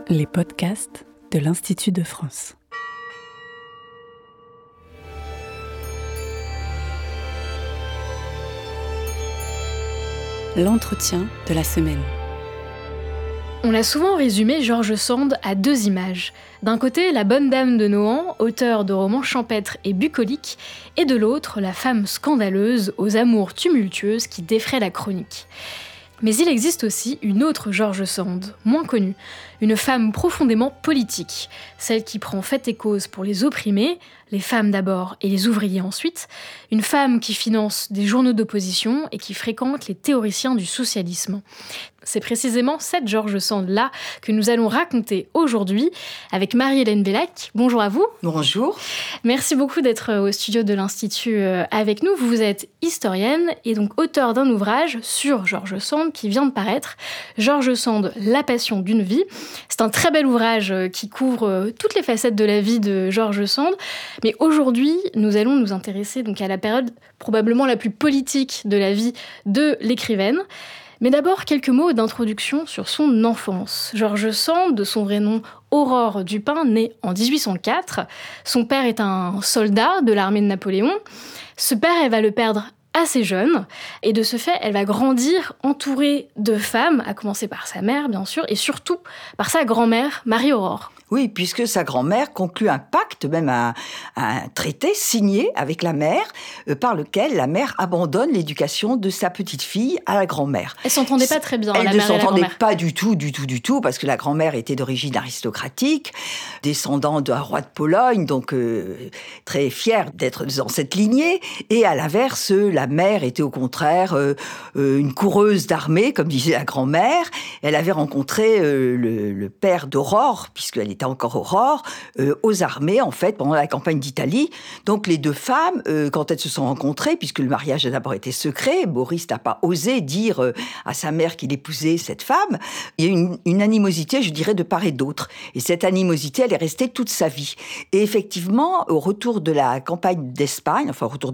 Les podcasts de l'Institut de France. L'entretien de la semaine. On a souvent résumé George Sand à deux images. D'un côté, la bonne dame de Nohant, auteure de romans champêtres et bucoliques, et de l'autre, la femme scandaleuse aux amours tumultueuses qui défraie la chronique. Mais il existe aussi une autre George Sand, moins connue, une femme profondément politique, celle qui prend fait et cause pour les opprimés, les femmes d'abord et les ouvriers ensuite, une femme qui finance des journaux d'opposition et qui fréquente les théoriciens du socialisme. C'est précisément cette George Sand-là que nous allons raconter aujourd'hui avec Marie-Hélène Bellac. Bonjour à vous. Bonjour. Merci beaucoup d'être au studio de l'Institut avec nous. Vous êtes historienne et donc auteure d'un ouvrage sur George Sand qui vient de paraître, George Sand, La passion d'une vie. C'est un très bel ouvrage qui couvre toutes les facettes de la vie de George Sand. Mais aujourd'hui, nous allons nous intéresser donc à la période probablement la plus politique de la vie de l'écrivaine. Mais d'abord, quelques mots d'introduction sur son enfance. George Sand, de son vrai nom Aurore Dupin, née en 1804. Son père est un soldat de l'armée de Napoléon. Ce père, elle va le perdre assez jeune, et de ce fait, elle va grandir entourée de femmes, à commencer par sa mère, bien sûr, et surtout par sa grand-mère, Marie-Aurore. Oui, puisque sa grand-mère conclut un pacte, même un traité signé avec la mère, par lequel la mère abandonne l'éducation de sa petite fille à la grand-mère. Elle s'entendait pas très bien, la mère et la grand-mère. Elle ne s'entendait pas du tout, parce que la grand-mère était d'origine aristocratique, descendant d'un roi de Pologne, donc très fière d'être dans cette lignée, et à l'inverse, la mère était au contraire une coureuse d'armée, comme disait la grand-mère. Elle avait rencontré le père d'Aurore, puisqu'elle était encore Aurore, aux armées, en fait, pendant la campagne d'Italie. Donc, les deux femmes, quand elles se sont rencontrées, puisque le mariage a d'abord été secret, Boris n'a pas osé dire à sa mère qu'il épousait cette femme, il y a une animosité, je dirais, de part et d'autre. Et cette animosité, elle est restée toute sa vie. Et effectivement, au retour de la campagne d'Espagne,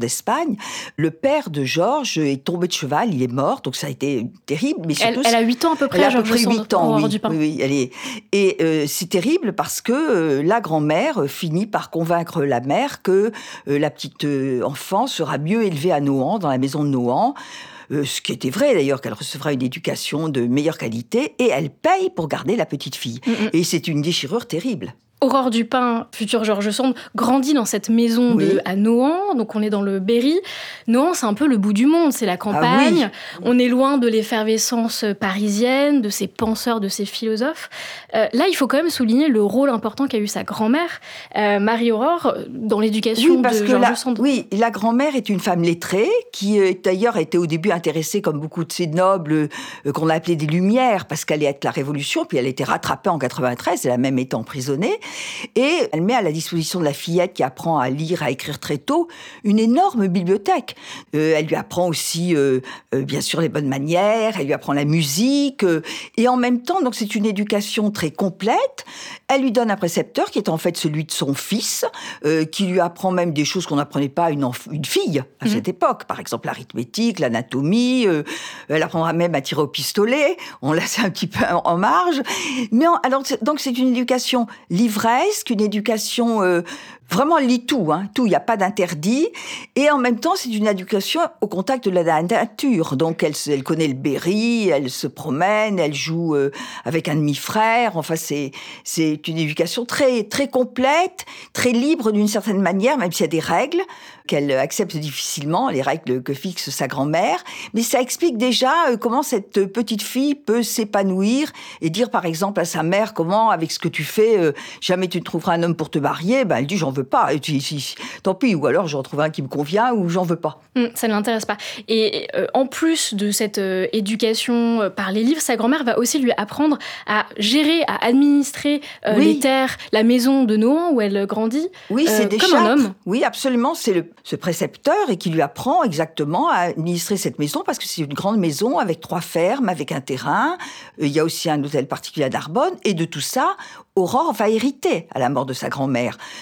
le père de Georges est tombé de cheval, il est mort, donc ça a été terrible. Mais surtout, elle a 8 ans à peu près, Georges Sand, 8 ans, Aurore Dupin. Oui, elle est... Et c'est terrible parce que la grand-mère finit par convaincre la mère que la petite enfant sera mieux élevée à Nohant, dans la maison de Nohant. Ce qui était vrai d'ailleurs, qu'elle recevra une éducation de meilleure qualité, et elle paye pour garder la petite fille. Et c'est une déchirure terrible. Aurore Dupin, future George Sand, grandit dans cette maison à Nohant, donc on est dans le Berry. Nohant, c'est un peu le bout du monde, c'est la campagne. On est loin de l'effervescence parisienne, de ses penseurs, de ses philosophes. Là, il faut quand même souligner le rôle important qu'a eu sa grand-mère, Marie-Aurore, dans l'éducation de George Sand. Oui, la grand-mère est une femme lettrée, qui d'ailleurs était au début intéressée, comme beaucoup de ces nobles, qu'on a appelés des Lumières, parce qu'elle allait être la Révolution, puis elle a été rattrapée en 93, elle a même été emprisonnée. Et elle met à la disposition de la fillette qui apprend à lire, à écrire très tôt, une énorme bibliothèque. Elle lui apprend aussi, bien sûr, les bonnes manières, elle lui apprend la musique, et en même temps, donc c'est une éducation très complète. Elle lui donne un précepteur qui est en fait celui de son fils, qui lui apprend même des choses qu'on n'apprenait pas à une fille à cette époque. Par exemple, l'arithmétique, l'anatomie, elle apprendra même à tirer au pistolet. On laisse un petit peu en marge. Mais donc c'est une éducation livresque, une éducation vraiment elle lit tout, tout, il n'y a pas d'interdit. Et en même temps, c'est une éducation au contact de la nature. Donc elle connaît le Berry, elle se promène, elle joue avec un demi-frère. Enfin, c'est une éducation très, très complète, très libre d'une certaine manière, même s'il y a des règles qu'elle accepte difficilement, les règles que fixe sa grand-mère. Mais ça explique déjà comment cette petite fille peut s'épanouir et dire par exemple à sa mère comment, avec ce que tu fais, jamais tu ne trouveras un homme pour te marier. Elle dit j'en veux pas. Et tant pis. Ou alors j'en trouve un qui me convient ou j'en veux pas. Ça ne l'intéresse pas. Et en plus de cette éducation par les livres, sa grand-mère va aussi lui apprendre à gérer, à administrer les terres, la maison de Nohant où elle grandit. Oui, c'est des comme un homme. Oui, absolument. C'est ce précepteur et qui lui apprend exactement à administrer cette maison parce que c'est une grande maison avec 3 fermes, avec un terrain. Il y a aussi un hôtel particulier à Narbonne. Et de tout ça, Aurore va hériter à la mort de sa grand-mère. Donc,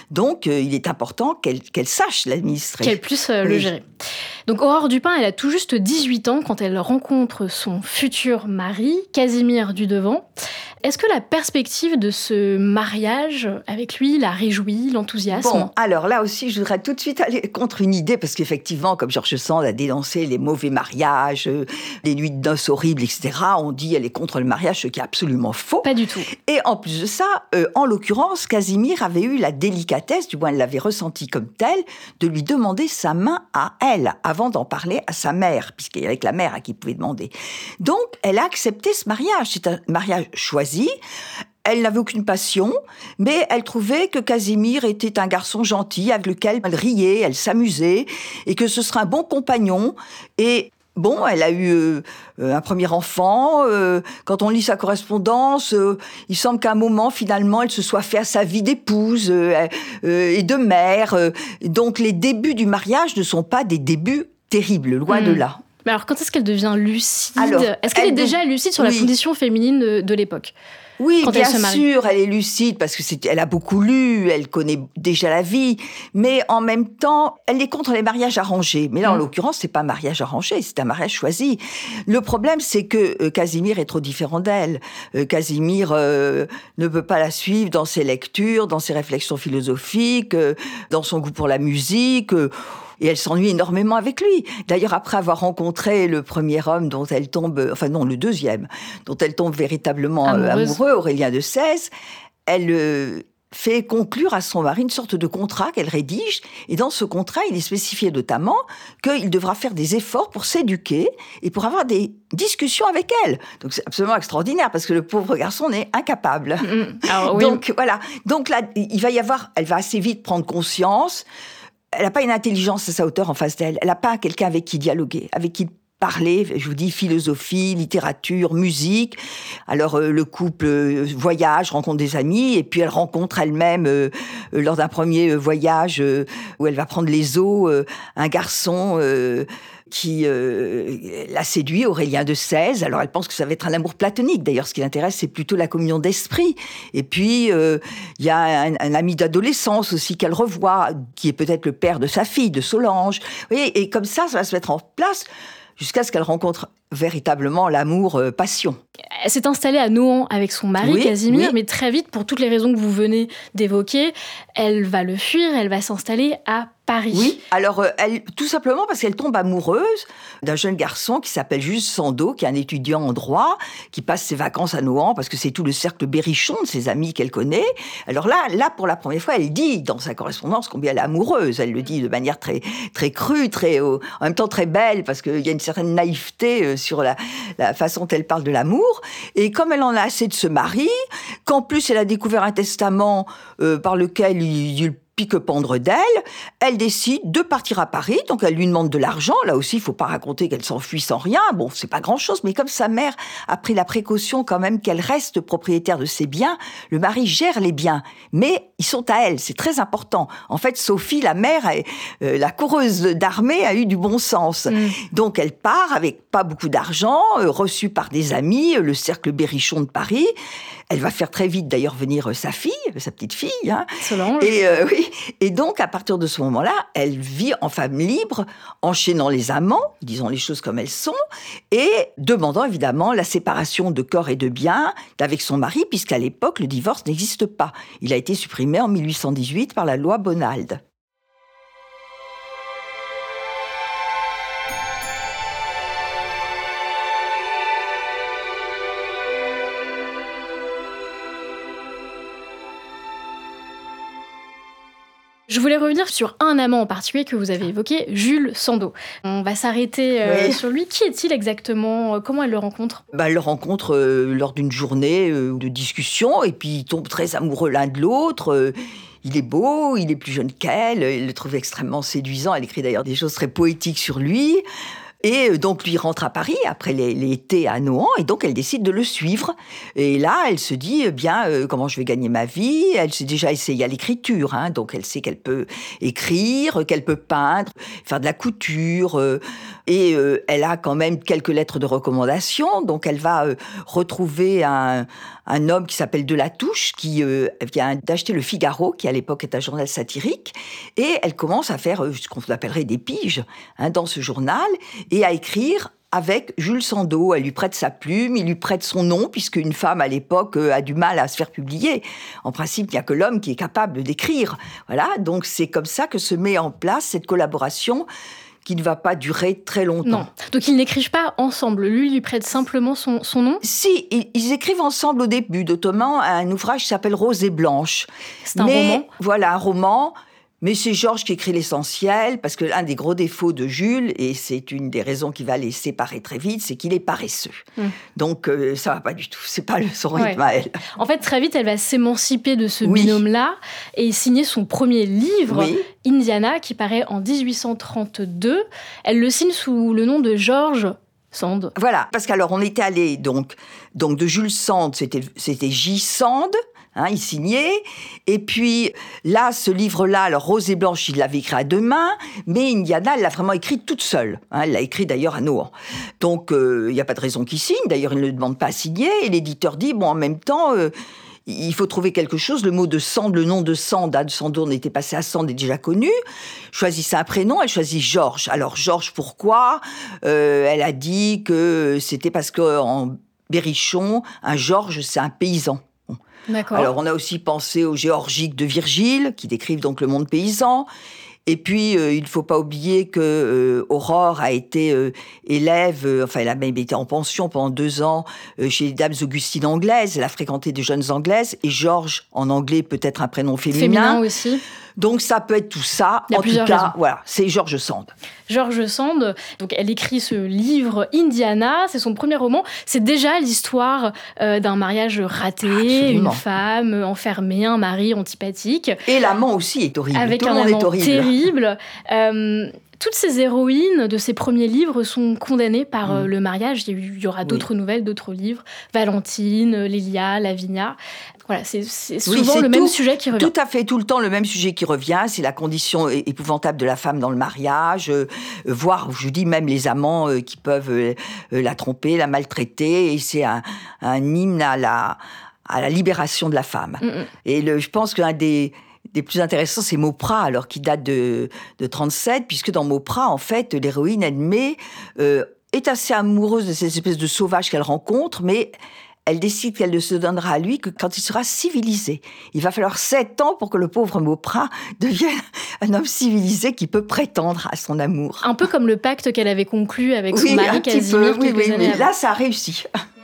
il est important qu'elle sache l'administrer. Qu'elle puisse le gérer. Donc Aurore Dupin, elle a tout juste 18 ans quand elle rencontre son futur mari, Casimir Dudevant. Est-ce que la perspective de ce mariage avec lui la réjouit, l'enthousiasme ? Bon, alors là aussi, je voudrais tout de suite aller contre une idée, parce qu'effectivement, comme George Sand a dénoncé les mauvais mariages, les nuits de noces horribles, etc., on dit qu'elle est contre le mariage, ce qui est absolument faux. Pas du tout. Et en plus de ça, en l'occurrence, Casimir avait eu la délicatesse, du moins elle l'avait ressenti comme telle, de lui demander sa main à elle, avant d'en parler à sa mère, puisqu'il y avait que la mère à qui il pouvait demander. Donc, elle a accepté ce mariage. C'est un mariage choisi. Elle n'avait aucune passion, mais elle trouvait que Casimir était un garçon gentil avec lequel elle riait, elle s'amusait, et que ce serait un bon compagnon. Et bon, elle a eu un premier enfant. Quand on lit sa correspondance, il semble qu'à un moment, finalement, elle se soit fait à sa vie d'épouse et de mère. Donc, les débuts du mariage ne sont pas des débuts terribles, loin de là. Mais alors, quand est-ce qu'elle devient lucide ? Est-ce qu'elle est déjà lucide sur la condition féminine de l'époque ? Oui, bien sûr, elle est lucide parce que elle a beaucoup lu, elle connaît déjà la vie, mais en même temps, elle est contre les mariages arrangés. Mais là, en l'occurrence, c'est pas un mariage arrangé, c'est un mariage choisi. Le problème, c'est que Casimir est trop différent d'elle. Casimir ne peut pas la suivre dans ses lectures, dans ses réflexions philosophiques, dans son goût pour la musique. Et elle s'ennuie énormément avec lui. D'ailleurs, après avoir rencontré le premier homme dont elle tombe, le deuxième, dont elle tombe véritablement amoureux, Aurélien de Sèze, elle fait conclure à son mari une sorte de contrat qu'elle rédige. Et dans ce contrat, il est spécifié notamment qu'il devra faire des efforts pour s'éduquer et pour avoir des discussions avec elle. Donc c'est absolument extraordinaire parce que le pauvre garçon est incapable. Alors, oui. Donc voilà. Donc là, elle va assez vite prendre conscience. Elle n'a pas une intelligence à sa hauteur en face d'elle. Elle n'a pas quelqu'un avec qui dialoguer, avec qui parler. Je vous dis philosophie, littérature, musique. Alors le couple voyage, rencontre des amis, et puis elle rencontre elle-même lors d'un premier voyage où elle va prendre les eaux, un garçon qui l'a séduit, Aurélien de Sèze. Alors elle pense que ça va être un amour platonique. D'ailleurs, ce qui l'intéresse, c'est plutôt la communion d'esprit. Et puis, il y a un ami d'adolescence aussi qu'elle revoit, qui est peut-être le père de sa fille, de Solange. Vous voyez, et comme ça va se mettre en place jusqu'à ce qu'elle rencontre véritablement l'amour passion. Elle s'est installée à Nohant avec son mari, Casimir, mais très vite, pour toutes les raisons que vous venez d'évoquer, elle va le fuir, elle va s'installer à Paris. Oui, alors tout simplement parce qu'elle tombe amoureuse d'un jeune garçon qui s'appelle Jules Sandeau, qui est un étudiant en droit, qui passe ses vacances à Nohant parce que c'est tout le cercle berrichon de ses amis qu'elle connaît. Alors là, pour la première fois, elle dit dans sa correspondance combien elle est amoureuse. Elle le dit de manière très, très crue, en même temps très belle, parce qu'il y a une certaine naïveté sur la façon dont elle parle de l'amour. Et comme elle en a assez de ce mari, qu'en plus elle a découvert un testament par lequel il pique-pendre d'elle, elle décide de partir à Paris, donc elle lui demande de l'argent. Là aussi, il ne faut pas raconter qu'elle s'enfuit sans rien. Bon, c'est pas grand-chose, mais comme sa mère a pris la précaution quand même qu'elle reste propriétaire de ses biens, le mari gère les biens, mais ils sont à elle, c'est très important. En fait, Sophie, la mère, la coureuse d'armée, a eu du bon sens. Donc elle part avec pas beaucoup d'argent, reçue par des amis, le cercle berrichon de Paris. Elle va faire très vite d'ailleurs venir sa fille, sa petite fille. Solange. Et donc, à partir de ce moment-là, elle vit en femme libre, enchaînant les amants, disons les choses comme elles sont, et demandant évidemment la séparation de corps et de biens avec son mari, puisqu'à l'époque, le divorce n'existe pas. Il a été supprimé en 1818 par la loi Bonald. Je voulais revenir sur un amant en particulier que vous avez évoqué, Jules Sandeau. On va s'arrêter sur lui. Qui est-il exactement ? Comment elle le rencontre ? Elle le rencontre lors d'une journée de discussion, et puis ils tombent très amoureux l'un de l'autre. Il est beau, il est plus jeune qu'elle, elle le trouve extrêmement séduisant. Elle écrit d'ailleurs des choses très poétiques sur lui. Et donc, lui rentre à Paris, après l'été à Nohant, et donc elle décide de le suivre. Et là, elle se dit, comment je vais gagner ma vie ? Elle s'est déjà essayée à l'écriture, donc elle sait qu'elle peut écrire, qu'elle peut peindre, faire de la couture. Et elle a quand même quelques lettres de recommandation. Donc, elle va retrouver un homme qui s'appelle Delatouche, qui vient d'acheter Le Figaro, qui à l'époque est un journal satirique. Et elle commence à faire ce qu'on appellerait des piges dans ce journal et à écrire avec Jules Sandeau. Elle lui prête sa plume, il lui prête son nom, puisque une femme, à l'époque, a du mal à se faire publier. En principe, il n'y a que l'homme qui est capable d'écrire. Voilà, donc c'est comme ça que se met en place cette collaboration qui ne va pas durer très longtemps. Non, donc ils n'écrivent pas ensemble. Lui prête simplement son nom. Si, ils écrivent ensemble au début, notamment un ouvrage qui s'appelle Rose et Blanche. C'est un roman. Voilà, un roman. Mais c'est Georges qui écrit l'essentiel, parce que l'un des gros défauts de Jules, et c'est une des raisons qui va les séparer très vite, c'est qu'il est paresseux. Donc ça va pas du tout, c'est pas son rythme à elle. En fait, très vite, elle va s'émanciper de ce binôme-là et signer son premier livre, Indiana, qui paraît en 1832. Elle le signe sous le nom de George Sand. Voilà, parce qu'alors on était allé donc de Jules Sand, c'était J. Sand. Il signait. Et puis, là, ce livre-là, alors Rose et Blanche, il l'avait écrit à deux mains, mais Indiana, elle l'a vraiment écrit toute seule. Elle l'a écrit d'ailleurs à Nohant. Donc, il n'y a pas de raison qu'il signe. D'ailleurs, il ne le demande pas à signer. Et l'éditeur dit, en même temps, il faut trouver quelque chose. Le mot de Sand, le nom de Sand, Anne Sandourne était passé à Sand, est déjà connu. Choisissez un prénom, elle choisit Georges. Alors, Georges, pourquoi elle a dit que c'était parce qu'en Berrichon, un Georges, c'est un paysan. D'accord. Alors, on a aussi pensé aux Géorgiques de Virgile, qui décrivent donc le monde paysan. Et puis, il ne faut pas oublier que Aurore a été élève, elle a même été en pension pendant 2 ans chez les dames augustines anglaises. Elle a fréquenté des jeunes anglaises. Et Georges, en anglais, peut être un prénom féminin. Féminin aussi. Donc, ça peut être tout ça. Il y a plusieurs raisons. Voilà, c'est George Sand. George Sand, donc elle écrit ce livre Indiana, c'est son premier roman. C'est déjà l'histoire d'un mariage raté, Absolument. Une femme enfermée, un mari antipathique. Et l'amant aussi est horrible. Avec tout le un monde est amant horrible. terrible. Toutes ces héroïnes de ses premiers livres sont condamnées par le mariage. Il y aura d'autres nouvelles, d'autres livres. Valentine, Lélia, Lavinia. Voilà, c'est souvent le même sujet qui revient. Tout à fait, tout le temps le même sujet qui revient. C'est la condition épouvantable de la femme dans le mariage, voire, je dis, même les amants qui peuvent la tromper, la maltraiter. Et c'est un hymne à la libération de la femme. Et je pense qu'un des plus intéressants, c'est Mauprat, alors qui date de 37, puisque dans Mauprat, en fait, l'héroïne Edmée est assez amoureuse de cette espèce de sauvage qu'elle rencontre, mais elle décide qu'elle ne se donnera à lui que quand il sera civilisé. Il va falloir 7 ans pour que le pauvre Mauprat devienne un homme civilisé qui peut prétendre à son amour. Un peu comme le pacte qu'elle avait conclu avec son mari Casimir quelques années avant. Là, ça a réussi.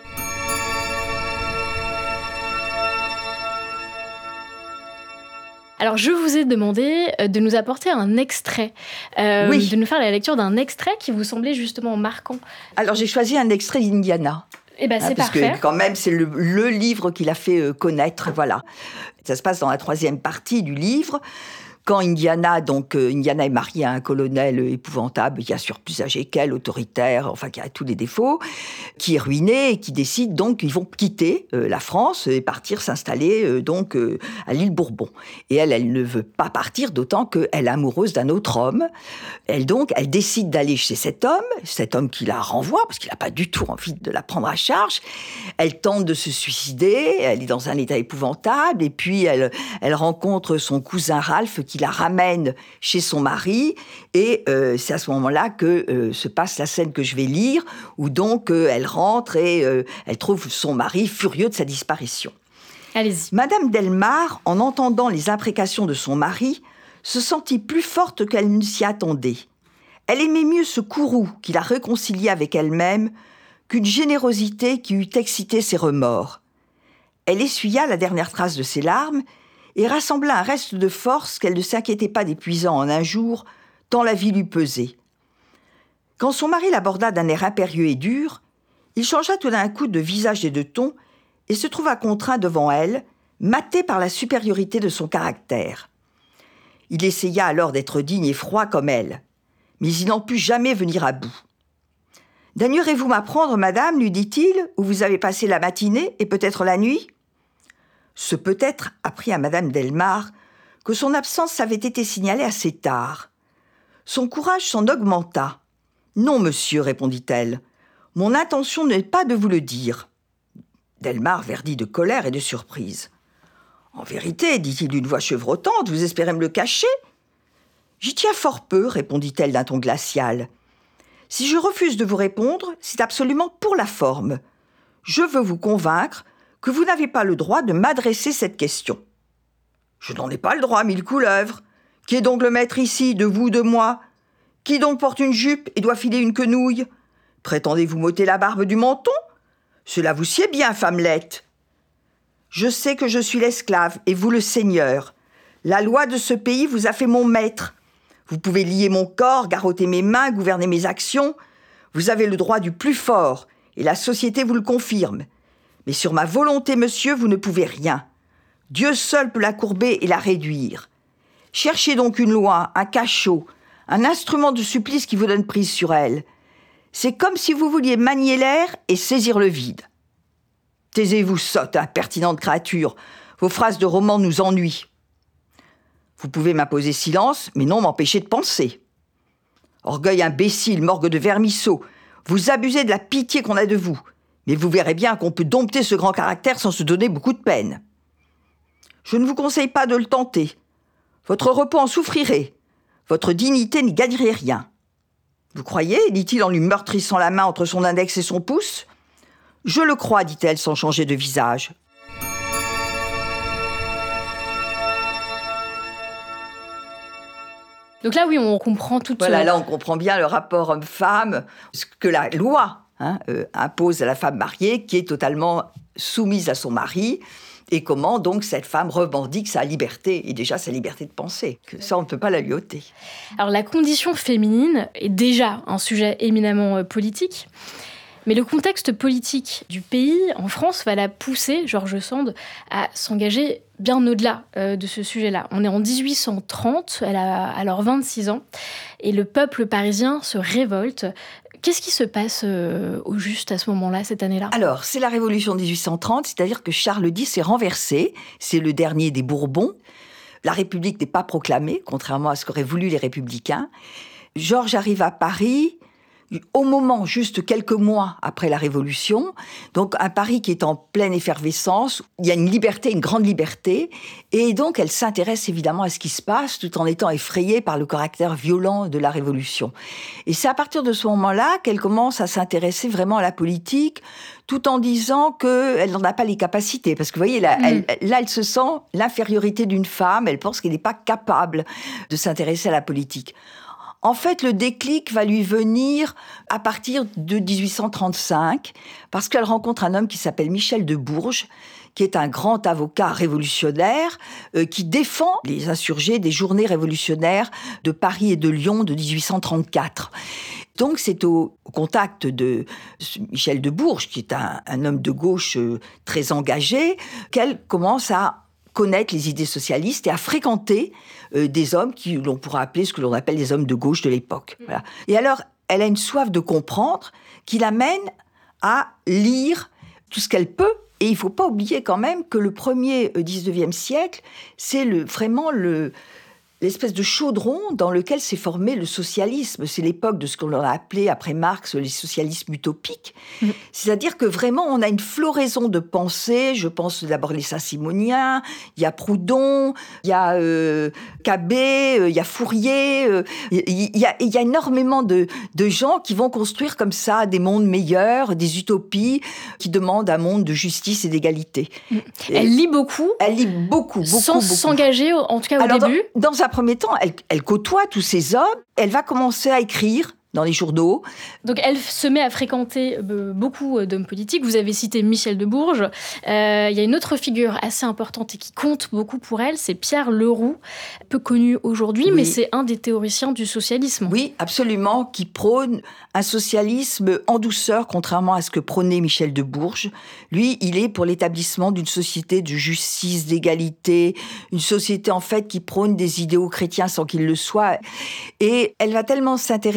Alors, je vous ai demandé de nous apporter un extrait, de nous faire la lecture d'un extrait qui vous semblait justement marquant. Alors, j'ai choisi un extrait d'Indiana. Eh ben, c'est parfait. Parce que quand même, c'est le livre qui l'a fait connaître, voilà. Ça se passe dans la 3e partie du livre. Quand Indiana est mariée à un colonel épouvantable, bien sûr plus âgé qu'elle, autoritaire, qui a tous les défauts, qui est ruiné et qui décide donc qu'ils vont quitter la France et partir s'installer à l'île Bourbon. Et elle ne veut pas partir, d'autant qu'elle est amoureuse d'un autre homme. Elle décide d'aller chez cet homme qui la renvoie parce qu'il n'a pas du tout envie de la prendre à charge. Elle tente de se suicider, elle est dans un état épouvantable, et puis elle rencontre son cousin Ralph qui la ramène chez son mari, et c'est à ce moment-là que se passe la scène que je vais lire, où donc elle rentre et elle trouve son mari furieux de sa disparition. Allez-y. Madame Delmare, en entendant les imprécations de son mari, se sentit plus forte qu'elle ne s'y attendait. Elle aimait mieux ce courroux qui la réconciliait avec elle-même qu'une générosité qui eût excité ses remords. Elle essuya la dernière trace de ses larmes et rassembla un reste de force qu'elle ne s'inquiétait pas d'épuisant en un jour, tant la vie lui pesait. Quand son mari l'aborda d'un air impérieux et dur, il changea tout d'un coup de visage et de ton et se trouva contraint devant elle, maté par la supériorité de son caractère. Il essaya alors d'être digne et froid comme elle, mais il n'en put jamais venir à bout. « Daignerez-vous m'apprendre, madame, lui dit-il, où vous avez passé la matinée et peut-être la nuit ?» Ce peut-être apprit à madame Delmare que son absence avait été signalée assez tard. Son courage s'en augmenta. « Non, monsieur, répondit-elle. Mon intention n'est pas de vous le dire. » Delmare verdit de colère et de surprise. « En vérité, dit-il d'une voix chevrotante, vous espérez me le cacher ?»« J'y tiens fort peu, répondit-elle d'un ton glacial. Si je refuse de vous répondre, c'est absolument pour la forme. Je veux vous convaincre que vous n'avez pas le droit de m'adresser cette question. »« Je n'en ai pas le droit, mille couleuvres. Qui est donc le maître ici, de vous, de moi ? Qui donc porte une jupe et doit filer une quenouille ? Prétendez-vous m'ôter la barbe du menton ? Cela vous sied bien, femmelette. Je sais que je suis l'esclave et vous le seigneur. La loi de ce pays vous a fait mon maître. Vous pouvez lier mon corps, garrotter mes mains, gouverner mes actions. Vous avez le droit du plus fort, et la société vous le confirme. Mais sur ma volonté, monsieur, vous ne pouvez rien. Dieu seul peut la courber et la réduire. Cherchez donc une loi, un cachot, un instrument de supplice qui vous donne prise sur elle. C'est comme si vous vouliez manier l'air et saisir le vide. Taisez-vous, sotte, impertinente créature. Vos phrases de roman nous ennuient. Vous pouvez m'imposer silence, mais non m'empêcher de penser. Orgueil imbécile, morgue de vermisseau, vous abusez de la pitié qu'on a de vous, mais vous verrez bien qu'on peut dompter ce grand caractère sans se donner beaucoup de peine. Je ne vous conseille pas de le tenter. Votre repos en souffrirait. Votre dignité n'y gagnerait rien. Vous croyez, dit-il en lui meurtrissant la main entre son index et son pouce. Je le crois, dit-elle sans changer de visage. Donc là, oui, on comprend tout. Voilà, là, on comprend bien le rapport homme-femme, ce que la loi impose à la femme mariée, qui est totalement soumise à son mari, et comment donc cette femme revendique sa liberté, et déjà sa liberté de penser. Que ça, on ne peut pas la lui ôter. Alors, la condition féminine est déjà un sujet éminemment politique. Mais le contexte politique du pays, en France, va la pousser, George Sand, à s'engager bien au-delà de ce sujet-là. On est en 1830, elle a alors 26 ans, et le peuple parisien se révolte. Qu'est-ce qui se passe au juste à ce moment-là, cette année-là ? Alors, c'est la Révolution de 1830, c'est-à-dire que Charles X est renversé, c'est le dernier des Bourbons. La République n'est pas proclamée, contrairement à ce qu'auraient voulu les Républicains. Georges arrive à Paris au moment, juste quelques mois après la Révolution, donc un Paris qui est en pleine effervescence, il y a une liberté, une grande liberté, et donc elle s'intéresse évidemment à ce qui se passe, tout en étant effrayée par le caractère violent de la Révolution. Et c'est à partir de ce moment-là qu'elle commence à s'intéresser vraiment à la politique, tout en disant qu'elle n'en a pas les capacités. Parce que vous voyez, là, elle se sent l'infériorité d'une femme, elle pense qu'elle n'est pas capable de s'intéresser à la politique. En fait, le déclic va lui venir à partir de 1835, parce qu'elle rencontre un homme qui s'appelle Michel de Bourges, qui est un grand avocat révolutionnaire, qui défend les insurgés des journées révolutionnaires de Paris et de Lyon de 1834. Donc, c'est au contact de Michel de Bourges, qui est un homme de gauche très engagé, qu'elle commence à connaître les idées socialistes et à fréquenter des hommes qui l'on pourra appeler ce que l'on appelle les hommes de gauche de l'époque. Voilà. Et alors, elle a une soif de comprendre qui l'amène à lire tout ce qu'elle peut. Et il ne faut pas oublier quand même que le premier 19e siècle, c'est vraiment l'espèce de chaudron dans lequel s'est formé le socialisme. C'est l'époque de ce qu'on a appelé, après Marx, les socialismes utopiques. C'est-à-dire que vraiment, on a une floraison de pensées. Je pense d'abord les Saint-Simoniens, il y a Proudhon, il y a Cabet, il y a Fourier. Il y a énormément de gens qui vont construire comme ça des mondes meilleurs, des utopies qui demandent un monde de justice et d'égalité. Elle lit beaucoup. Elle lit beaucoup. Sans s'engager, en tout cas au début. Dans un premier temps, elle côtoie tous ces hommes. Elle va commencer à écrire dans les journaux. Donc elle se met à fréquenter beaucoup d'hommes politiques. Vous avez cité Michel de Bourges. Il y a une autre figure assez importante et qui compte beaucoup pour elle, c'est Pierre Leroux, peu connu aujourd'hui, mais c'est un des théoriciens du socialisme. Oui, absolument, qui prône un socialisme en douceur, contrairement à ce que prônait Michel de Bourges. Lui, il est pour l'établissement d'une société de justice, d'égalité, une société en fait qui prône des idéaux chrétiens sans qu'ils le soient. Et elle va tellement s'intéresser à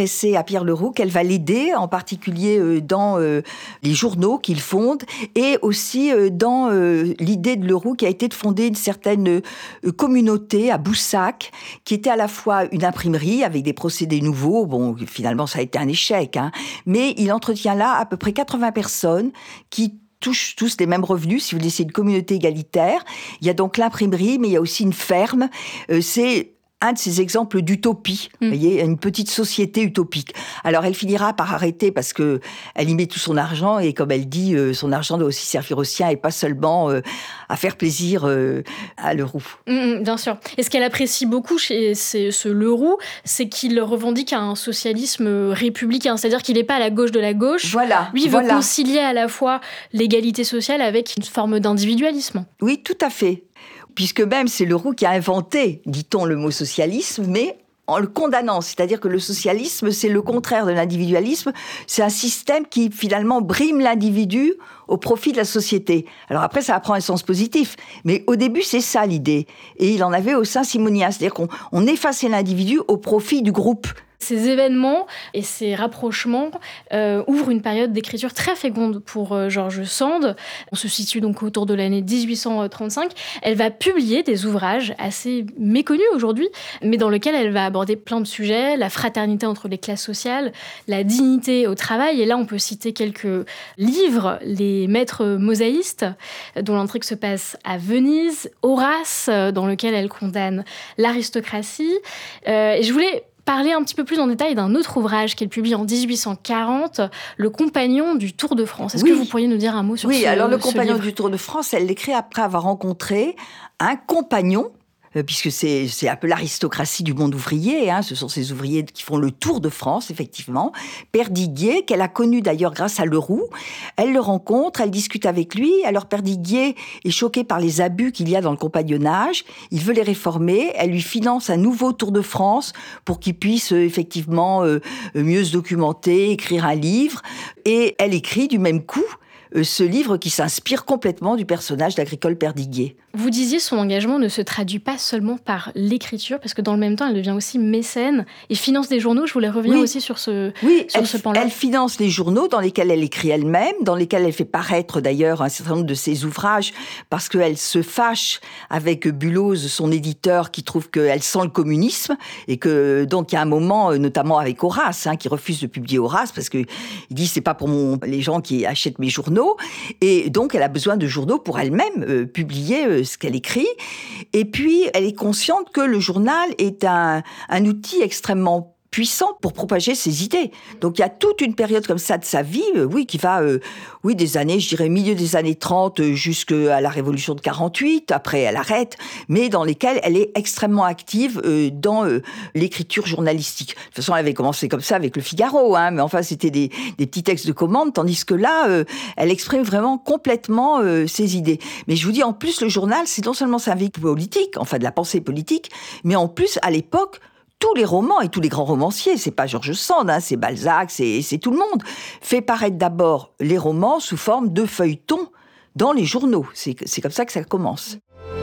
Pierre Leroux qu'elle va l'aider, en particulier dans les journaux qu'il fonde, et aussi dans l'idée de Leroux qui a été de fonder une certaine communauté à Boussac, qui était à la fois une imprimerie avec des procédés nouveaux. Bon, finalement, ça a été un échec, hein, mais il entretient là à peu près 80 personnes qui touchent tous les mêmes revenus. Si vous voulez, c'est une communauté égalitaire. Il y a donc l'imprimerie, mais il y a aussi une ferme. C'est un de ces exemples d'utopie, vous voyez, une petite société utopique. Alors, elle finira par arrêter parce que elle y met tout son argent et comme elle dit, son argent doit aussi servir aux siens et pas seulement à faire plaisir à Leroux. Bien sûr. Et ce qu'elle apprécie beaucoup chez ce Leroux, c'est qu'il revendique un socialisme républicain, c'est-à-dire qu'il n'est pas à la gauche de la gauche. Voilà. Lui, il veut concilier à la fois l'égalité sociale avec une forme d'individualisme. Oui, tout à fait. Puisque même c'est Leroux qui a inventé, dit-on, le mot socialisme, mais en le condamnant. C'est-à-dire que le socialisme, c'est le contraire de l'individualisme. C'est un système qui, finalement, brime l'individu au profit de la société. Alors après, ça prend un sens positif. Mais au début, c'est ça l'idée. Et il en avait au sein simonien. C'est-à-dire qu'on effaçait l'individu au profit du groupe. Ces événements et ces rapprochements ouvrent une période d'écriture très féconde pour George Sand. On se situe donc autour de l'année 1835. Elle va publier des ouvrages assez méconnus aujourd'hui, mais dans lesquels elle va aborder plein de sujets, la fraternité entre les classes sociales, la dignité au travail. Et là, on peut citer quelques livres, Les Maîtres mosaïstes, dont l'intrigue se passe à Venise, Horace, dans lequel elle condamne l'aristocratie. Et je voulais parler un petit peu plus en détail d'un autre ouvrage qu'elle publie en 1840, Le Compagnon du Tour de France. Est-ce que vous pourriez nous dire un mot sur ce livre ? Oui, alors Le Compagnon du Tour de France, elle l'écrit après avoir rencontré un compagnon, puisque c'est un peu l'aristocratie du monde ouvrier, hein, ce sont ces ouvriers qui font le tour de France, effectivement. Perdiguier, qu'elle a connu d'ailleurs grâce à Leroux, elle le rencontre, elle discute avec lui. Alors Perdiguier est choqué par les abus qu'il y a dans le compagnonnage, il veut les réformer, elle lui finance un nouveau tour de France pour qu'il puisse effectivement mieux se documenter, écrire un livre, et elle écrit du même coup ce livre qui s'inspire complètement du personnage d'Agricole Perdiguier. Vous disiez son engagement ne se traduit pas seulement par l'écriture, parce que dans le même temps, elle devient aussi mécène et finance des journaux. Je voulais revenir aussi sur ce pan-là. Elle finance les journaux dans lesquels elle écrit elle-même, dans lesquels elle fait paraître d'ailleurs un certain nombre de ses ouvrages, parce qu'elle se fâche avec Bulloz, son éditeur, qui trouve qu'elle sent le communisme, et que donc il y a un moment, notamment avec Horace, qui refuse de publier Horace, parce qu'il dit c'est pas pour les gens qui achètent mes journaux, et donc elle a besoin de journaux pour elle-même publier ce qu'elle écrit. Et puis, elle est consciente que le journal est un outil extrêmement puissant pour propager ses idées. Donc, il y a toute une période comme ça de sa vie, qui va, des années, je dirais, milieu des années 30 jusqu'à la Révolution de 48. Après, elle arrête, mais dans lesquelles elle est extrêmement active dans l'écriture journalistique. De toute façon, elle avait commencé comme ça avec Le Figaro, mais enfin, c'était des petits textes de commande, tandis que là, elle exprime vraiment complètement ses idées. Mais je vous dis, en plus, le journal, c'est non seulement un véhicule politique, enfin de la pensée politique, mais en plus, à l'époque, tous les romans et tous les grands romanciers, c'est pas George Sand, c'est Balzac, c'est tout le monde, fait paraître d'abord les romans sous forme de feuilletons dans les journaux. C'est comme ça que ça commence.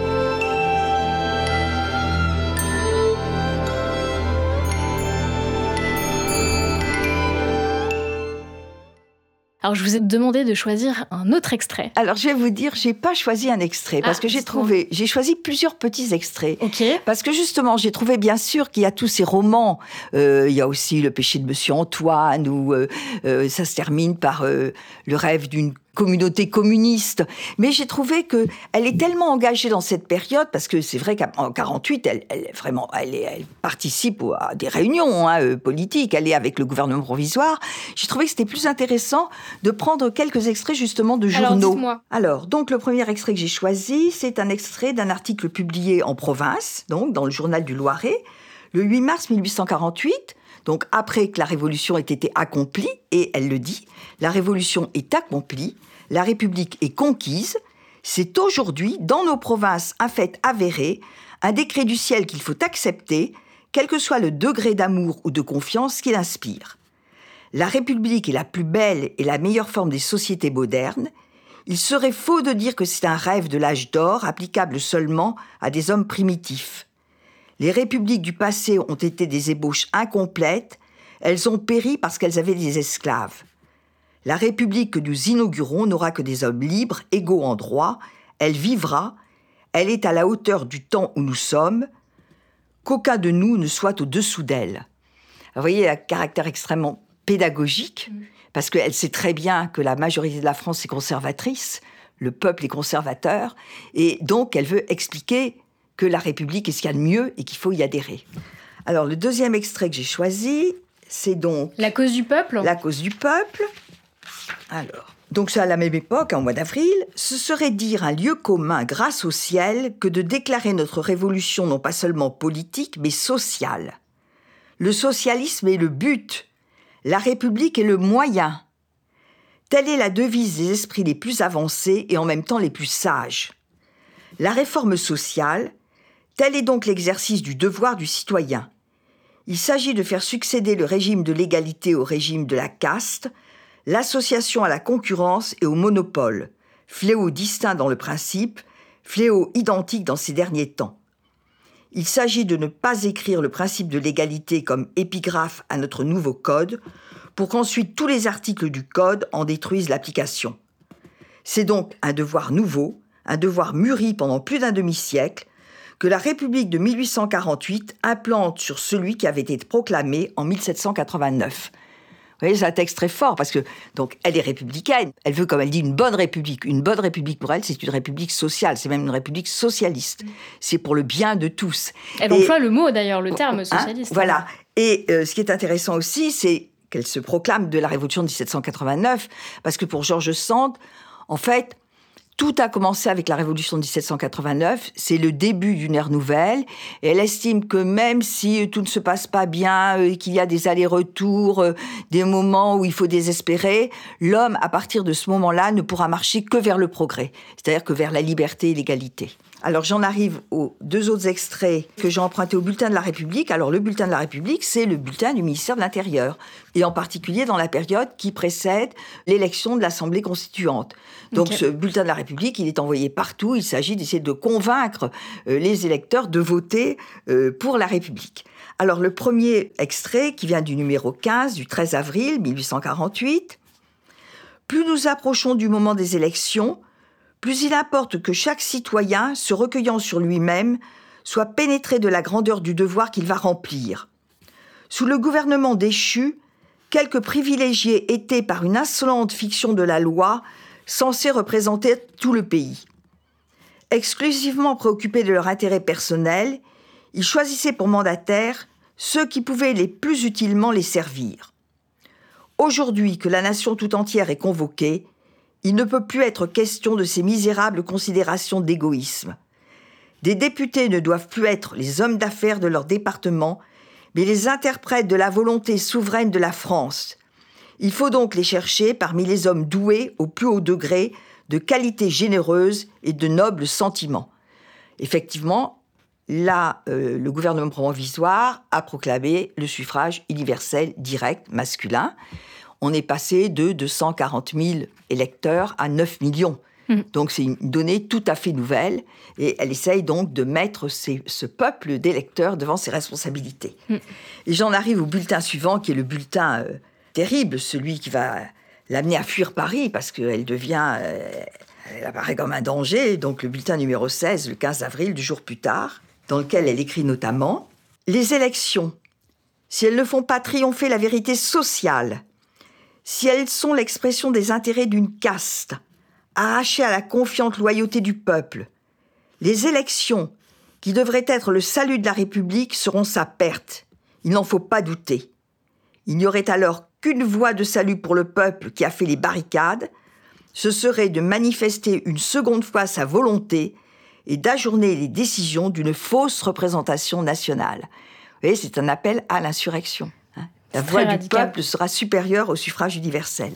Alors, je vous ai demandé de choisir un autre extrait. Alors, je vais vous dire, j'ai pas choisi un extrait, parce que j'ai choisi plusieurs petits extraits. Okay. Parce que justement, j'ai trouvé bien sûr qu'il y a tous ces romans. Il y a aussi Le péché de Monsieur Antoine, où ça se termine par le rêve d'une communauté communiste. Mais j'ai trouvé que elle est tellement engagée dans cette période, parce que c'est vrai qu'en 48, elle participe à des réunions politiques, elle est avec le gouvernement provisoire. J'ai trouvé que c'était plus intéressant de prendre quelques extraits justement de journaux. Alors, dites-moi. Alors, donc le premier extrait que j'ai choisi, c'est un extrait d'un article publié en province, donc dans le journal du Loiret, le 8 mars 1848, donc après que la Révolution ait été accomplie, et elle le dit, la Révolution est accomplie, la République est conquise, c'est aujourd'hui, dans nos provinces, un fait avéré, un décret du ciel qu'il faut accepter, quel que soit le degré d'amour ou de confiance qu'il inspire. La République est la plus belle et la meilleure forme des sociétés modernes. Il serait faux de dire que c'est un rêve de l'âge d'or applicable seulement à des hommes primitifs. Les républiques du passé ont été des ébauches incomplètes, Elles ont péri parce qu'elles avaient des esclaves. La République que nous inaugurons n'aura que des hommes libres, égaux en droit. Elle vivra. Elle est à la hauteur du temps où nous sommes. Qu'aucun de nous ne soit au-dessous d'elle. Alors, vous voyez, un caractère extrêmement pédagogique, parce qu'elle sait très bien que la majorité de la France est conservatrice, le peuple est conservateur, et donc elle veut expliquer que la République est ce qu'il y a de mieux et qu'il faut y adhérer. Alors, le deuxième extrait que j'ai choisi, c'est donc... La cause du peuple. La cause du peuple. Alors, donc c'est à la même époque, en mois d'avril, ce serait dire un lieu commun grâce au ciel que de déclarer notre révolution non pas seulement politique, mais sociale. Le socialisme est le but, la République est le moyen. Telle est la devise des esprits les plus avancés et en même temps les plus sages. La réforme sociale, tel est donc l'exercice du devoir du citoyen. Il s'agit de faire succéder le régime de l'égalité au régime de la caste, l'association à la concurrence et au monopole, fléau distinct dans le principe, fléau identique dans ces derniers temps. Il s'agit de ne pas écrire le principe de l'égalité comme épigraphe à notre nouveau code, pour qu'ensuite tous les articles du code en détruisent l'application. C'est donc un devoir nouveau, un devoir mûri pendant plus d'un demi-siècle, que la République de 1848 implante sur celui qui avait été proclamé en 1789. Vous voyez, c'est un texte très fort, parce que, donc, elle est républicaine. Elle veut, comme elle dit, une bonne république. Une bonne république, pour elle, c'est une république sociale. C'est même une république socialiste. C'est pour le bien de tous. Elle emploie le mot, d'ailleurs, le terme socialiste. Voilà. Et ce qui est intéressant aussi, c'est qu'elle se proclame de la Révolution de 1789, parce que pour George Sand, en fait, tout a commencé avec la Révolution de 1789, c'est le début d'une ère nouvelle, et elle estime que même si tout ne se passe pas bien, qu'il y a des allers-retours, des moments où il faut désespérer, l'homme, à partir de ce moment-là, ne pourra marcher que vers le progrès, c'est-à-dire que vers la liberté et l'égalité. Alors j'en arrive aux deux autres extraits que j'ai empruntés au Bulletin de la République. Alors le Bulletin de la République, c'est le bulletin du ministère de l'Intérieur, et en particulier dans la période qui précède l'élection de l'Assemblée constituante. Donc ce Bulletin de la République, il est envoyé partout. Il s'agit d'essayer de convaincre les électeurs de voter pour la République. Alors le premier extrait, qui vient du numéro 15, du 13 avril 1848. « Plus nous approchons du moment des élections, plus il importe que chaque citoyen, se recueillant sur lui-même, soit pénétré de la grandeur du devoir qu'il va remplir. Sous le gouvernement déchu, quelques privilégiés étaient, par une insolente fiction de la loi, censés représenter tout le pays. Exclusivement préoccupés de leur intérêt personnel, ils choisissaient pour mandataires ceux qui pouvaient les plus utilement les servir. Aujourd'hui que la nation tout entière est convoquée, il ne peut plus être question de ces misérables considérations d'égoïsme. Des députés ne doivent plus être les hommes d'affaires de leur département, mais les interprètes de la volonté souveraine de la France. Il faut donc les chercher parmi les hommes doués au plus haut degré de qualités généreuses et de nobles sentiments. » Effectivement, là, le gouvernement provisoire a proclamé le suffrage universel direct masculin. On est passé de 240 000 électeurs à 9 millions. Donc c'est une donnée tout à fait nouvelle, et elle essaye donc de mettre ce peuple d'électeurs devant ses responsabilités. Et j'en arrive au bulletin suivant, qui est le bulletin terrible, celui qui va l'amener à fuir Paris, parce qu'elle devient... elle apparaît comme un danger. Donc le bulletin numéro 16, le 15 avril, 2 jours plus tard, dans lequel elle écrit notamment « Les élections, si elles ne font pas triompher la vérité sociale, si elles sont l'expression des intérêts d'une caste, arrachée à la confiante loyauté du peuple, les élections, qui devraient être le salut de la République, seront sa perte. Il n'en faut pas douter. Il n'y aurait alors qu'une voie de salut pour le peuple qui a fait les barricades, ce serait de manifester une seconde fois sa volonté et d'ajourner les décisions d'une fausse représentation nationale. » Vous voyez, c'est un appel à l'insurrection. La voix du peuple sera supérieure au suffrage universel.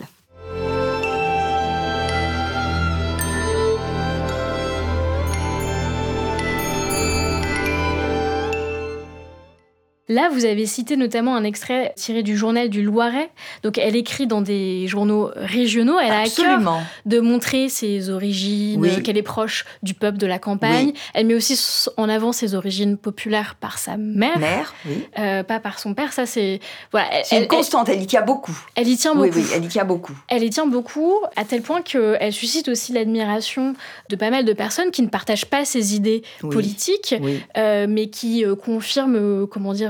Là, vous avez cité notamment un extrait tiré du journal du Loiret. Donc, elle écrit dans des journaux régionaux. Elle Absolument. a à cœur de montrer ses origines, Oui. qu'elle est proche du peuple de la campagne. Oui. Elle met aussi en avant ses origines populaires par sa mère, oui. pas par son père. Ça, c'est voilà. C'est une constante. Elle y tient beaucoup. Elle y tient beaucoup. Oui, elle y tient beaucoup. Elle y tient beaucoup, à tel point qu'elle suscite aussi l'admiration de pas mal de personnes qui ne partagent pas ses idées politiques, mais qui confirment,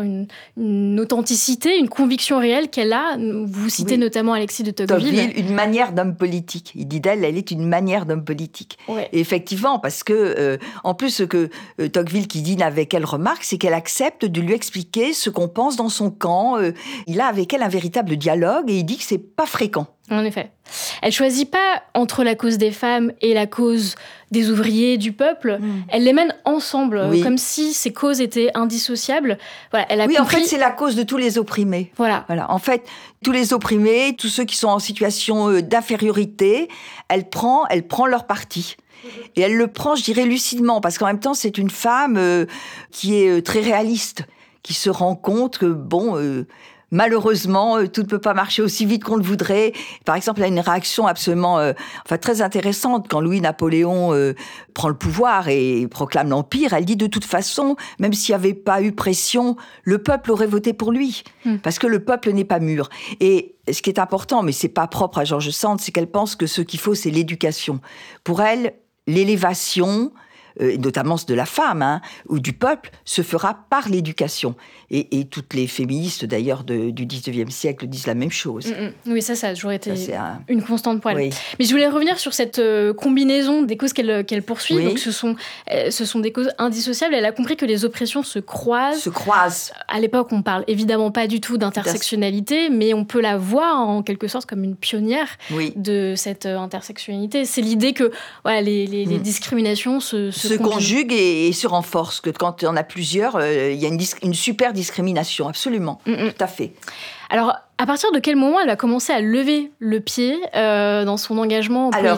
une authenticité, une conviction réelle qu'elle a. Vous citez notamment Alexis de Tocqueville. Une manière d'homme politique. Il dit d'elle, elle est une manière d'homme politique. Ouais. Et effectivement, parce que, en plus, ce que Tocqueville, qui dîne avec elle, remarque, c'est qu'elle accepte de lui expliquer ce qu'on pense dans son camp. Il a avec elle un véritable dialogue et il dit que c'est pas fréquent. En effet. Elle choisit pas entre la cause des femmes et la cause des ouvriers, du peuple. Elle les mène ensemble, comme si ces causes étaient indissociables. Voilà, elle a compris... en fait, c'est la cause de tous les opprimés. Voilà. En fait, tous les opprimés, tous ceux qui sont en situation d'infériorité, elle prend leur parti. Et elle le prend, je dirais, lucidement, parce qu'en même temps, c'est une femme qui est très réaliste, qui se rend compte que, malheureusement, tout ne peut pas marcher aussi vite qu'on le voudrait. Par exemple, elle a une réaction absolument très intéressante quand Louis-Napoléon prend le pouvoir et proclame l'Empire. Elle dit de toute façon, même s'il n'y avait pas eu pression, le peuple aurait voté pour lui. Parce que le peuple n'est pas mûr. Et ce qui est important, mais ce n'est pas propre à George Sand, c'est qu'elle pense que ce qu'il faut, c'est l'éducation. Pour elle, l'élévation, notamment de la femme ou du peuple, se fera par l'éducation. Et toutes les féministes, d'ailleurs, du 19e siècle disent la même chose. Oui, ça a toujours été une constante pour elle. Oui. Mais je voulais revenir sur cette combinaison des causes qu'elle poursuit. Oui. Donc, ce sont des causes indissociables. Elle a compris que les oppressions se croisent. À l'époque, on parle évidemment pas du tout d'intersectionnalité, mais on peut la voir en quelque sorte comme une pionnière de cette intersectionnalité. C'est l'idée que les discriminations se conjuguent et se renforcent. Que quand il y en a plusieurs, il y a une super discrimination, absolument, tout à fait. Alors, à partir de quel moment elle a commencé à lever le pied dans son engagement politique ?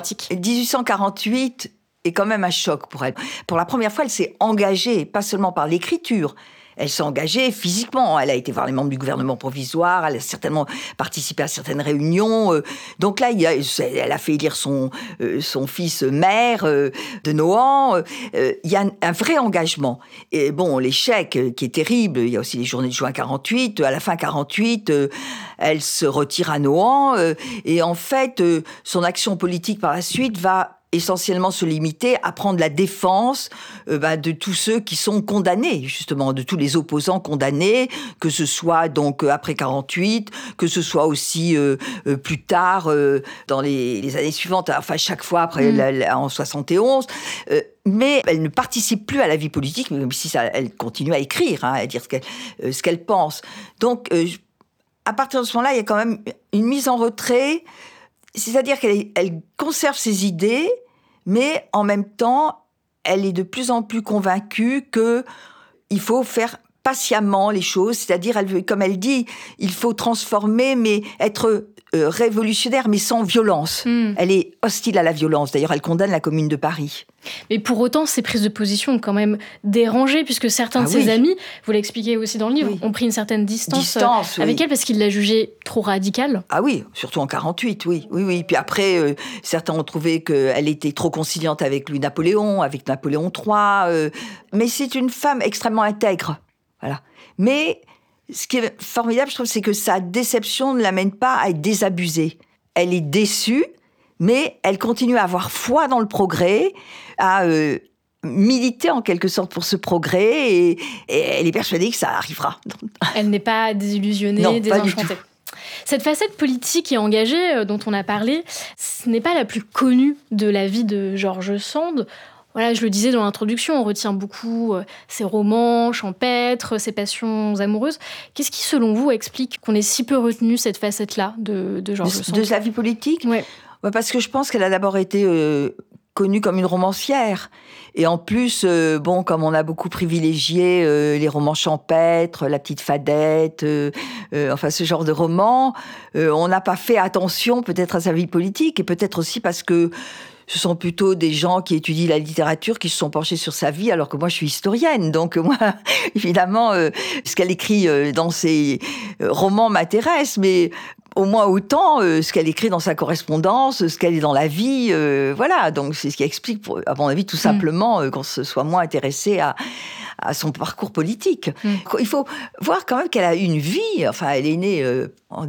1848 est quand même un choc pour elle. Pour la première fois, elle s'est engagée, pas seulement par l'écriture. Elle s'est engagée physiquement. Elle a été voir les membres du gouvernement provisoire. Elle a certainement participé à certaines réunions. Donc là, elle a fait élire son fils maire de Nohant. Il y a un vrai engagement. Et l'échec qui est terrible. Il y a aussi les journées de juin 48. À la fin 48, elle se retire à Nohant. Et en fait, son action politique par la suite va essentiellement se limiter à prendre la défense de tous ceux qui sont condamnés, justement, de tous les opposants condamnés, que ce soit donc après 48, que ce soit aussi plus tard dans les années suivantes, enfin chaque fois après en 71. Mais elle ne participe plus à la vie politique, même si elle continue à écrire, à dire ce qu'elle pense. Donc, à partir de ce moment-là, il y a quand même une mise en retrait. C'est-à-dire qu'elle conserve ses idées, mais en même temps, elle est de plus en plus convaincue qu'il faut faire patiemment les choses. C'est-à-dire, comme elle dit, il faut transformer, mais être révolutionnaire, mais sans violence. Elle est hostile à la violence. D'ailleurs, elle condamne la Commune de Paris. Mais pour autant, ces prises de position ont quand même dérangé, puisque certains de ses amis, vous l'expliquez aussi dans le livre, ont pris une certaine distance avec elle parce qu'ils la jugeaient trop radicale. Ah oui, surtout en 48, oui. Puis après, certains ont trouvé qu'elle était trop conciliante avec Louis-Napoléon, avec Napoléon III. Mais c'est une femme extrêmement intègre. Voilà. Mais ce qui est formidable, je trouve, c'est que sa déception ne l'amène pas à être désabusée. Elle est déçue, mais elle continue à avoir foi dans le progrès, à militer en quelque sorte pour ce progrès, et elle est persuadée que ça arrivera. Elle n'est pas désillusionnée, désenchantée. Cette facette politique et engagée dont on a parlé, ce n'est pas la plus connue de la vie de George Sand. Voilà, je le disais dans l'introduction, on retient beaucoup ses romans champêtres, ses passions amoureuses. Qu'est-ce qui, selon vous, explique qu'on ait si peu retenu cette facette-là de George Sand ? De sa vie politique ? Oui. Parce que je pense qu'elle a d'abord été connue comme une romancière. Et en plus, comme on a beaucoup privilégié les romans champêtres, La Petite Fadette, ce genre de romans, on n'a pas fait attention peut-être à sa vie politique, et peut-être aussi parce que ce sont plutôt des gens qui étudient la littérature, qui se sont penchés sur sa vie, alors que moi, je suis historienne. Donc, moi, évidemment, ce qu'elle écrit dans ses romans m'intéresse, mais au moins autant ce qu'elle écrit dans sa correspondance, ce qu'elle est dans la vie. Voilà, donc c'est ce qui explique, à mon avis, tout simplement qu'on se soit moins intéressé à son parcours politique. Il faut voir quand même qu'elle a eu une vie, enfin, elle est née en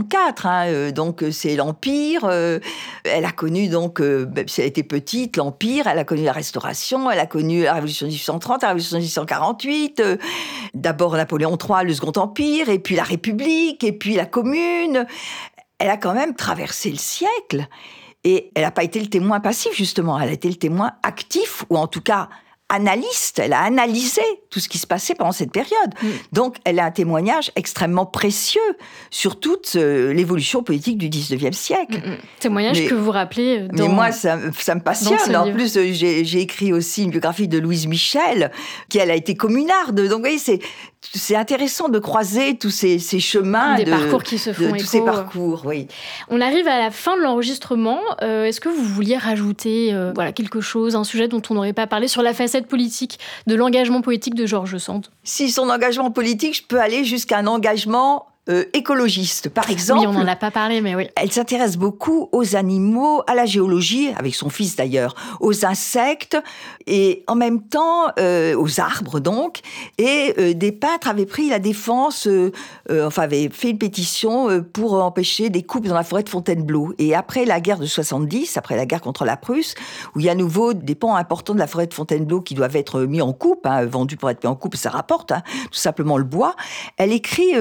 1804, donc c'est l'Empire. Elle a connu, donc, même si elle était petite, l'Empire, elle a connu la Restauration, elle a connu la Révolution de 1830, la Révolution de 1848, d'abord Napoléon III, le Second Empire, et puis la République, et puis la Commune. Elle a quand même traversé le siècle, et elle n'a pas été le témoin passif, justement, elle a été le témoin actif, ou en tout cas analyste, elle a analysé tout ce qui se passait pendant cette période. Donc, elle a un témoignage extrêmement précieux sur toute l'évolution politique du 19e siècle. Témoignage que vous rappelez dans... Mais moi, ça me passionne. En plus, j'ai écrit aussi une biographie de Louise Michel, qui, elle, a été communarde. Donc, vous voyez, c'est intéressant de croiser tous ces chemins. Des parcours qui se font écho. Tous ces parcours, oui. On arrive à la fin de l'enregistrement. Est-ce que vous vouliez rajouter quelque chose, un sujet dont on n'aurait pas parlé sur la facette politique de l'engagement politique de George Sand? Si son engagement politique, je peux aller jusqu'à un engagement écologiste, par exemple. Oui, on n'en a pas parlé, mais oui. Elle s'intéresse beaucoup aux animaux, à la géologie, avec son fils d'ailleurs, aux insectes, et en même temps aux arbres donc. Et des peintres avaient pris la défense, avaient fait une pétition pour empêcher des coupes dans la forêt de Fontainebleau. Et après la guerre de 70, après la guerre contre la Prusse, où il y a à nouveau des pans importants de la forêt de Fontainebleau qui doivent être mis en coupe, vendus pour être mis en coupe, ça rapporte, tout simplement le bois. Elle écrit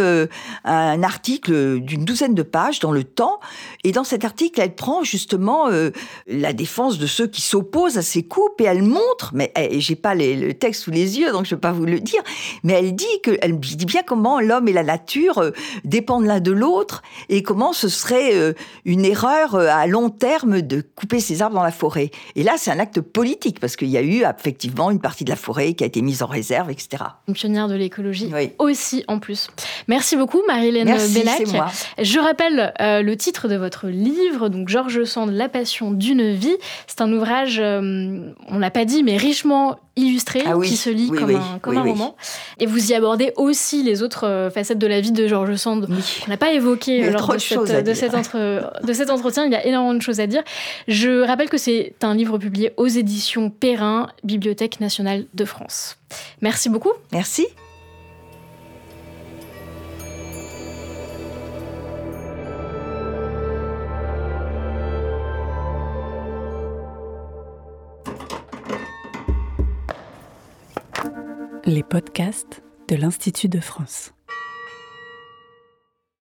un article d'une douzaine de pages dans Le Temps, et dans cet article, elle prend justement la défense de ceux qui s'opposent à ces coupes, et elle montre, mais j'ai pas le texte sous les yeux, donc je vais pas vous le dire, mais elle dit bien comment l'homme et la nature dépendent l'un de l'autre, et comment ce serait une erreur à long terme de couper ces arbres dans la forêt. Et là, c'est un acte politique, parce qu'il y a eu effectivement une partie de la forêt qui a été mise en réserve, etc. Une pionnière de l'écologie, oui. Aussi en plus. Merci beaucoup, Marie-Hélène Bellac. C'est moi. Je rappelle le titre de votre livre, donc George Sand, La passion d'une vie. C'est un ouvrage, on l'a pas dit, mais richement illustré, qui se lit comme un roman. Et vous y abordez aussi les autres facettes de la vie de George Sand. On n'a pas évoqué lors de cet entretien. Il y a énormément de choses à dire. Je rappelle que c'est un livre publié aux éditions Perrin, Bibliothèque nationale de France. Merci beaucoup. Merci. Les podcasts de l'Institut de France.